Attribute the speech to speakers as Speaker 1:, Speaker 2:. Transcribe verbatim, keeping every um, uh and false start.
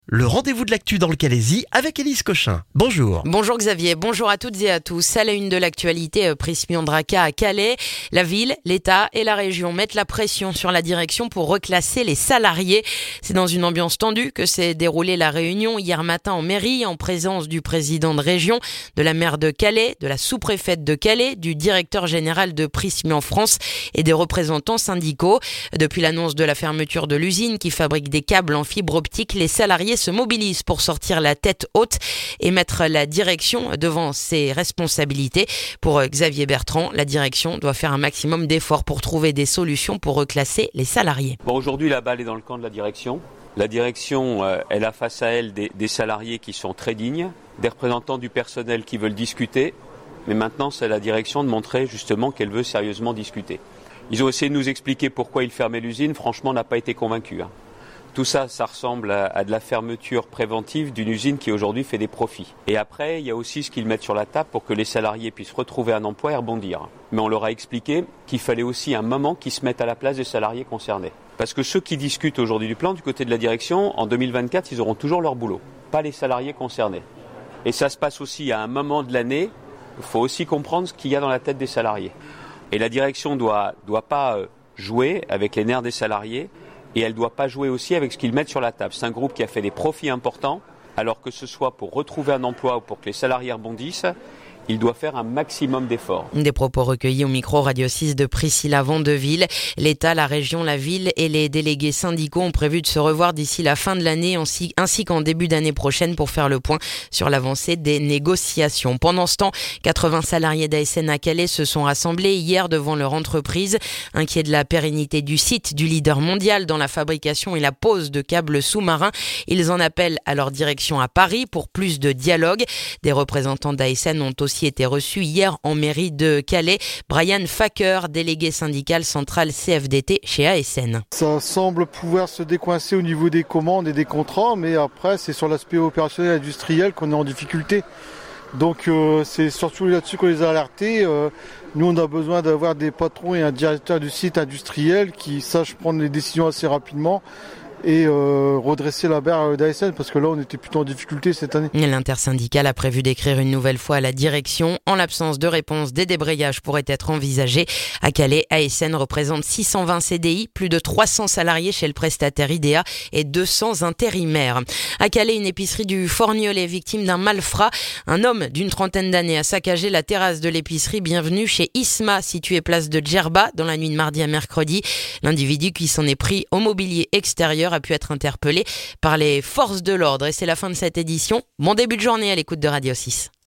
Speaker 1: Le rendez-vous de l'actu dans le Calaisis avec Élise Cochin. Bonjour.
Speaker 2: Bonjour Xavier, bonjour à toutes et à tous. À la une de l'actualité, Prysmian Draca à Calais. La ville, l'État et la région mettent la pression sur la direction pour reclasser les salariés. C'est dans une ambiance tendue que s'est déroulée la réunion hier matin en mairie, en présence du président de région, de la maire de Calais, de la sous-préfète de Calais, du directeur général de Prysmian France et des représentants syndicaux. Depuis l'annonce de la fermeture de l'usine qui fabrique des câbles en fibre optique, les salariés se mobilisent pour sortir la tête haute et mettre la direction devant ses responsabilités. Pour Xavier Bertrand, la direction doit faire un maximum d'efforts pour trouver des solutions pour reclasser les salariés.
Speaker 3: Bon, aujourd'hui, la balle est dans le camp de la direction. La direction, euh, elle a face à elle des, des salariés qui sont très dignes, des représentants du personnel qui veulent discuter, mais maintenant, c'est à la direction de montrer justement qu'elle veut sérieusement discuter. Ils ont essayé de nous expliquer pourquoi ils fermaient l'usine. Franchement, on n'a pas été convaincus. Hein. Tout ça, ça ressemble à, à de la fermeture préventive d'une usine qui aujourd'hui fait des profits. Et après, il y a aussi ce qu'ils mettent sur la table pour que les salariés puissent retrouver un emploi et rebondir. Mais on leur a expliqué qu'il fallait aussi un moment qu'ils se mettent à la place des salariés concernés. Parce que ceux qui discutent aujourd'hui du plan, du côté de la direction, en deux mille vingt-quatre, ils auront toujours leur boulot, pas les salariés concernés. Et ça se passe aussi à un moment de l'année, il faut aussi comprendre ce qu'il y a dans la tête des salariés. Et la direction doit, doit pas jouer avec les nerfs des salariés, et elle ne doit pas jouer aussi avec ce qu'ils mettent sur la table. C'est un groupe qui a fait des profits importants, alors que ce soit pour retrouver un emploi ou pour que les salariés rebondissent, il doit faire un maximum d'efforts.
Speaker 2: Des propos recueillis au micro Radio six de Priscilla Vandeville. L'État, la région, la ville et les délégués syndicaux ont prévu de se revoir d'ici la fin de l'année ainsi, ainsi qu'en début d'année prochaine pour faire le point sur l'avancée des négociations. Pendant ce temps, quatre-vingts salariés d'A S N à Calais se sont rassemblés hier devant leur entreprise. Inquiets de la pérennité du site du leader mondial dans la fabrication et la pose de câbles sous-marins, ils en appellent à leur direction à Paris pour plus de dialogue. Des représentants d'A S N ont aussi été reçu hier en mairie de Calais. Brian Facker, délégué syndical central C F D T chez A S N.
Speaker 4: Ça semble pouvoir se décoincer au niveau des commandes et des contrats, mais après c'est sur l'aspect opérationnel et industriel qu'on est en difficulté. Donc euh, c'est surtout là-dessus qu'on les a alertés. Euh, nous on a besoin d'avoir des patrons et un directeur du site industriel qui sachent prendre les décisions assez rapidement et euh, redresser la barre d'A S N parce que là on était plutôt en difficulté cette année.
Speaker 2: L'intersyndicale a prévu d'écrire une nouvelle fois à la direction. En l'absence de réponse, des débrayages pourraient être envisagés. À Calais, A S N représente six cent vingt C D I, plus de trois cents salariés chez le prestataire I D A et deux cents intérimaires. À Calais, une épicerie du Forgnolet victime d'un malfrat. Un homme d'une trentaine d'années a saccagé la terrasse de l'épicerie Bienvenue chez Isma, située place de Djerba, dans la nuit de mardi à mercredi. L'individu qui s'en est pris au mobilier extérieur a pu être interpellé par les forces de l'ordre. Et c'est la fin de cette édition. Bon début de journée à l'écoute de Radio six.